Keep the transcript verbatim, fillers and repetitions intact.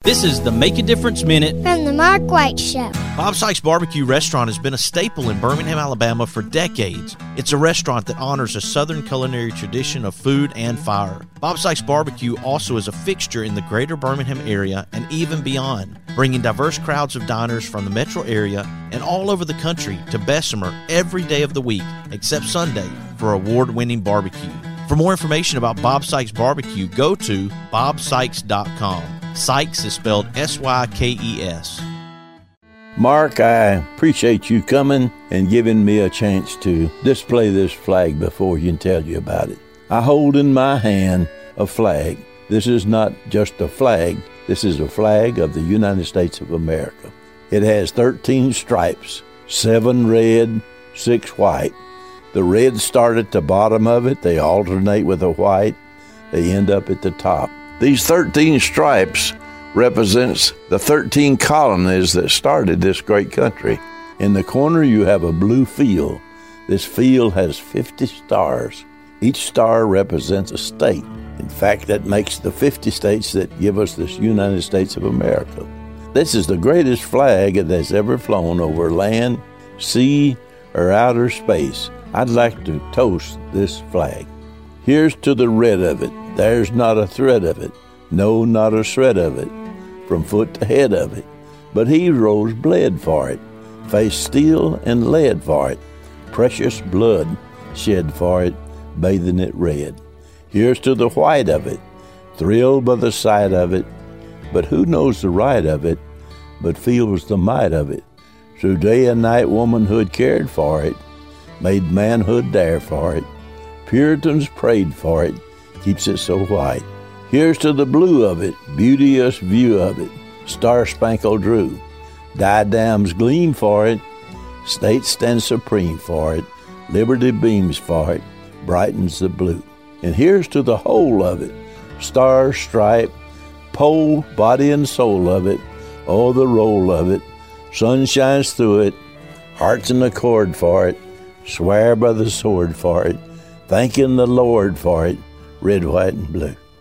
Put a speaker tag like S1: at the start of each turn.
S1: This is the Make a Difference Minute
S2: from the Mark White Show.
S1: Bob Sykes Barbecue Restaurant has been a staple in Birmingham, Alabama for decades. It's a restaurant that honors a Southern culinary tradition of food and fire. Bob Sykes Barbecue also is a fixture in the greater Birmingham area and even beyond, bringing diverse crowds of diners from the metro area and all over the country to Bessemer every day of the week, except Sunday, for award-winning barbecue. For more information about Bob Sykes Barbecue, go to bob sykes dot com. Sykes is spelled S Y K E S.
S3: Mark, I appreciate you coming and giving me a chance to display this flag before you and tell you about it. I hold in my hand a flag. This is not just a flag. This is a flag of the United States of America. It has thirteen stripes, seven red, six white. The red start at the bottom of it. They alternate with the white. They end up at the top. These thirteen stripes represents the thirteen colonies that started this great country. In the corner, you have a blue field. This field has fifty stars. Each star represents a state. In fact, that makes the fifty states that give us this United States of America. This is the greatest flag that has ever flown over land, sea, or outer space. I'd like to toast this flag. Here's to the red of it. There's not a thread of it. No, not a shred of it. From foot to head of it. But heroes bled for it. Faced steel and lead for it. Precious blood shed for it, bathing it red. Here's to the white of it. Thrilled by the sight of it. But who knows the right of it, but feels the might of it. Through day and night womanhood cared for it. Made manhood dare for it. Puritans prayed for it, keeps it so white. Here's to the blue of it, beauteous view of it, star-spangled drew. Diadems gleam for it, state stands supreme for it, liberty beams for it, brightens the blue. And here's to the whole of it, star, stripe, pole, body and soul of it, oh, the roll of it, sun shines through it, hearts in accord for it, swear by the sword for it, thanking the Lord for it, red, white, and blue.